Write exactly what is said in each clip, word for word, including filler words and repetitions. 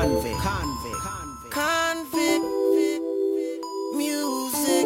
Convict, convict, Convict music,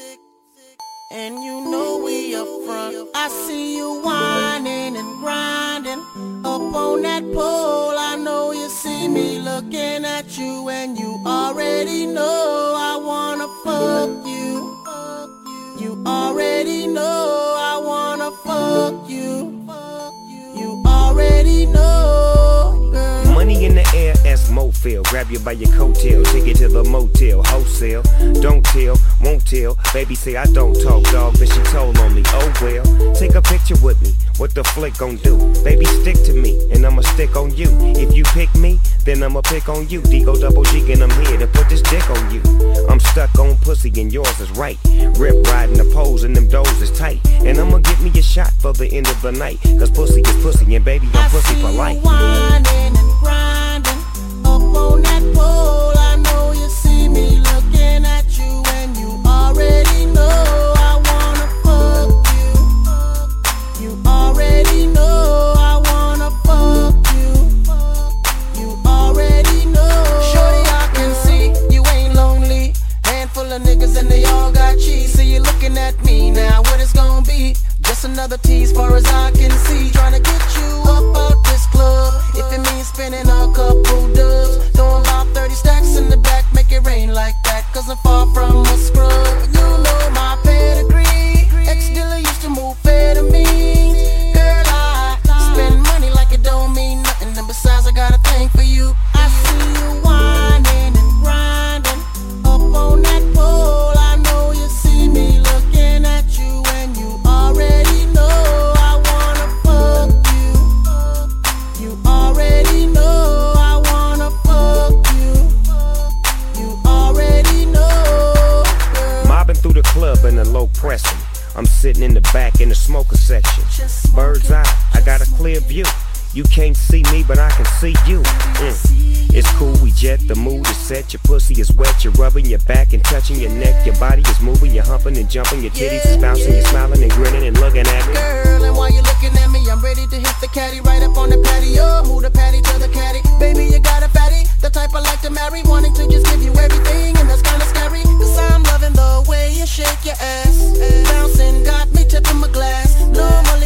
and you know we up front. I see you whining and grinding up on that pole. I know you see me looking at you, and you already know I wanna fuck you. You already know I wanna fuck you. You already know, girl. Money in the air as Mofil. Grab you by your coattail, take it to the motel, wholesale. Don't tell, won't tell. Baby say I don't talk, dog, but she told on me. Oh well, take a picture with me. What the flick gon' do? Baby, stick to me, and I'ma stick on you. If you pick me, then I'ma pick on you. Digo double G, and I'm here to put this dick on you. I'm stuck on pussy, and yours is right. Rip riding the poles, and them doors is tight. And I'ma get me a shot for the end of the night. Cause pussy is pussy, and baby, I'm pussy for life. Whining and grinding up on that pole. I know you see me looking at you, and you already know I wanna fuck you. You already know I wanna fuck you. You already know. Shorty, I can see you ain't lonely. Handful of niggas and they all got cheese. See you looking at me now. What it's gonna be? Just another tease, far as I can see. Tryna get you up out this club. If it means spending a couple dubs, throwing about thirty stacks in the back, make it rain like that. Cause I'm far from a scrub. You know my pedigree. Ex-dealer used to move fair to me. Girl, I spend money like it don't mean nothing. And besides, I got a thing for you. I see you whining and grinding up on that pole. I know you see me looking at you, and you already know I wanna fuck you. You already know I wanna fuck you. You already know, girl. Mobbing through the club in a low pressing. I'm sitting in the back in the smoker section. Bird's eye, I got a clear view. You can't see me, but I can see you. Mm. It's cool, we jet, the mood is set. Your pussy is wet, you're rubbing your back and touching your neck. Your body is moving, you're humping and jumping. Your titties is bouncing, you're smiling and grinning and looking at me. Girl, and while you're looking at me, I'm ready to hit the caddy right up on the patio. Move the patty to the caddy. Baby, you got a fatty, the type I like to marry. Wanting to just give you everything, and that's kinda scary. Cause I'm loving the way you shake your ass. Bouncing got me tipping my glass. Normally